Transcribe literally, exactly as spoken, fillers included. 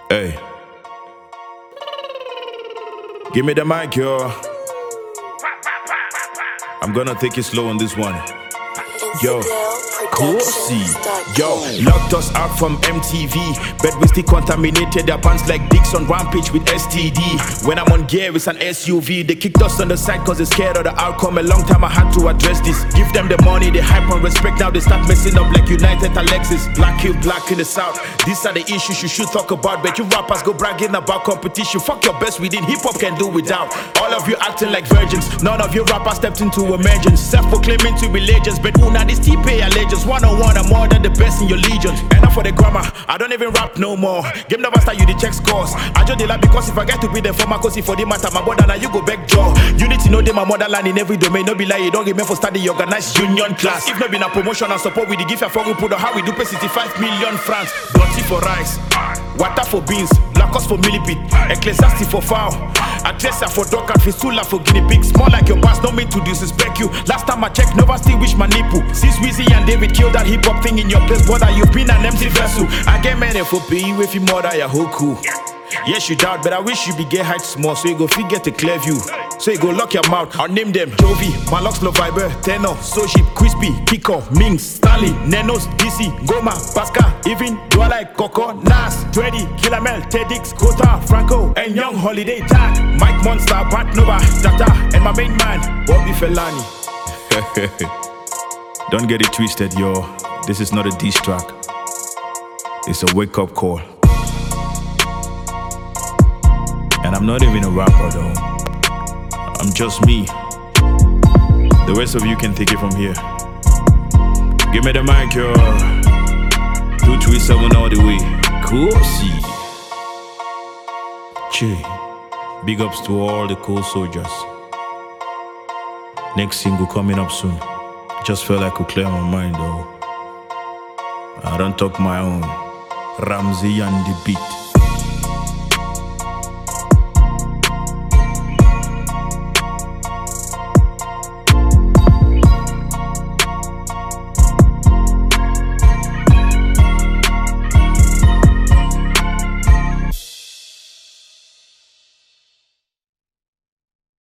Hey, give me the mic, yo. I'm gonna take it slow on this one. Yo, Kosi, yo, locked us out from M T V, but we still contaminated their pants like dicks on rampage with S T D. When I'm on gear, it's an S U V. They kicked us on the side cause they're scared of the outcome. A long time I had to address this. Give them the money, they hype and respect. Now they start messing up like United Alexis. Black kill black in the south. These are the issues you should talk about. But you rappers go bragging about competition. Fuck your best within, hip-hop can do without. All of you acting like virgins. None of you rappers stepped into emergence. Self-proclaiming to be legends, but una this T-pay allegiance. One-on-one, I'm more than the best in your legion. Enough for the grammar, I don't even rap no more. Game never start, you the check scores. I just like because if I get to be the former cause for the matter, my brother now you go back jaw. You need to know them my motherland in every domain. No be like you don't get me for study organized union class. If not been a promotion and support with the gift for we put on how we do pay sixty-five million francs. Dirty for rice, water for beans, black us for millipede, ecclesiastic for foul, Atessa for dog and fistula for guinea pigs. Small like your boss, don't mean to disrespect you. Last time I checked, never still wish my nipple. Since Weezy and David killed that hip hop thing in your place, brother, you've been an empty vessel. I get many for pay you if you mother your whole cool. Yes, you doubt, but I wish you be get height small so you go forget to clear view. So you go lock your mouth. I'll name them Jovi, Malox, Low Viber, Tenor, Soship, Crispy, Kiko, Mings, Stanley, Nenos, D C, Goma, Pascal, even do I like Coco, Nas, Dreddy, Killamel, Tedix, Kota, Franco, and Young Holiday Tag, Mike Monster, Bat Nova, Tata, and my main man, Bobby Felani. Don't get it twisted, yo. This is not a diss track. It's a wake-up call. And I'm not even a rapper though. I'm just me. The rest of you can take it from here. Give me the mic, yo. two three seven all the way. Kosi. Che. Big ups to all the cool soldiers. Next single coming up soon. Just felt like I could clear my mind though. I don't talk my own. Ramsey and the beat.